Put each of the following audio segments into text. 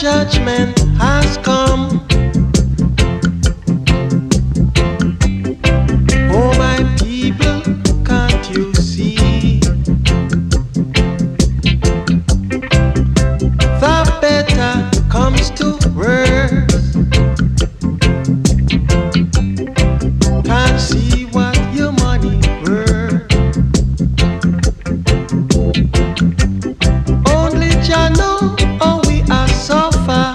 judgment has come. Oh, my people, can't you see? The better comes to worse. Can't see what your money worth. Only Jah know how we are suffer.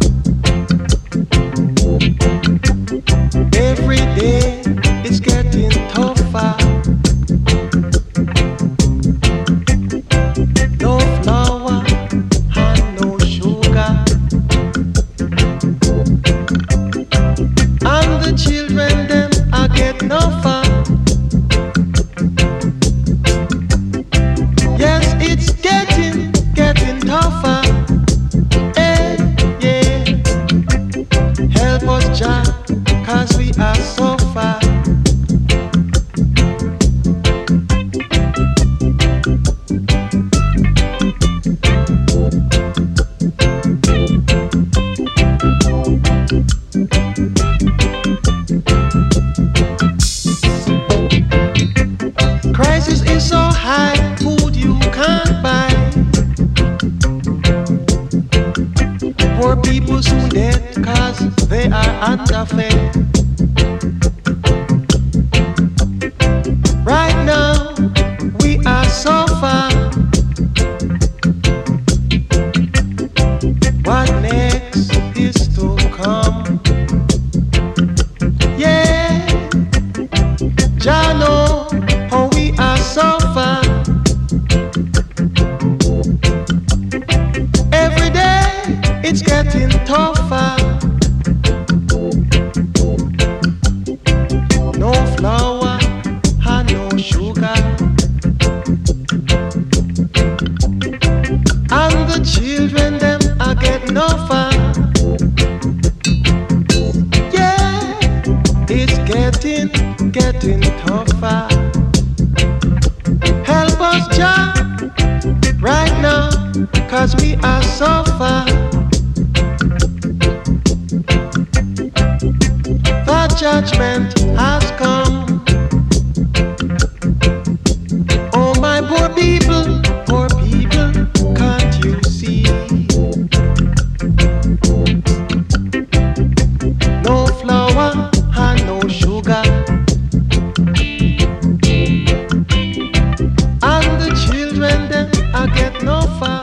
Every day it's getting tougher. No flour and no sugar, and the children them I get no far. Yes, it's getting tougher. Hey, yeah. Help us, Jah, 'cause we are so far. Crisis is so high, food you can't buy. Poor people soon dead 'cause they are underfed. Right now, we are so far. What next is to come? Yeah, Jah know how we are so far. Every day it's getting tougher. No flour and no sugar, and the children them I get no far. Yeah, it's getting tougher. Help us, Jah, right now, 'cause we are so far. The judgment has come. Oh, my poor people, can't you see? No flour and no sugar, and the children then I get no far.